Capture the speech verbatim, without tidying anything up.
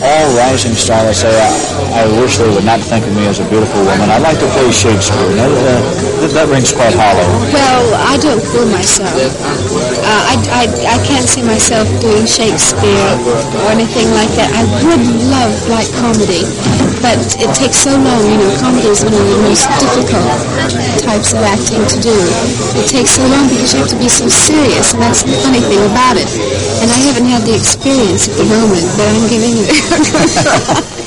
all rising star that say, I, I wish they would not think of me as a beautiful woman. I'd like to play Shakespeare. That, uh, that rings quite hollow. Well, I don't fool myself. Uh, I, I, I can't see myself doing Shakespeare or anything like that. I would love black comedy, but it takes so long. You know, comedy is one of the most difficult types of acting to do. It takes so long because you have to be so serious, and that's the funny thing about it. And I haven't had the experience at the moment, but I'm giving it.